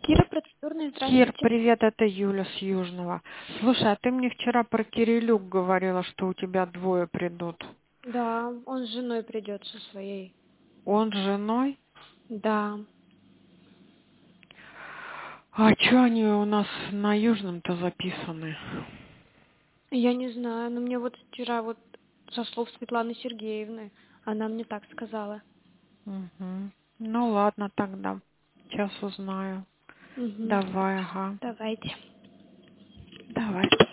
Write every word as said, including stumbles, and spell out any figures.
Кира, процедурная, Кир, здравствуйте. привет, это Юля с Южного. Слушай, а ты мне вчера про Кирилюк говорила, что у тебя двое придут. Да, он с женой придет со своей. Он с женой? Да. А что они у нас на Южном-то записаны? Я не знаю, но мне вот вчера вот со слов Светланы Сергеевны, она мне так сказала. Угу. Ну ладно тогда. Сейчас узнаю. Угу. Давай, ага. Давайте. Давай.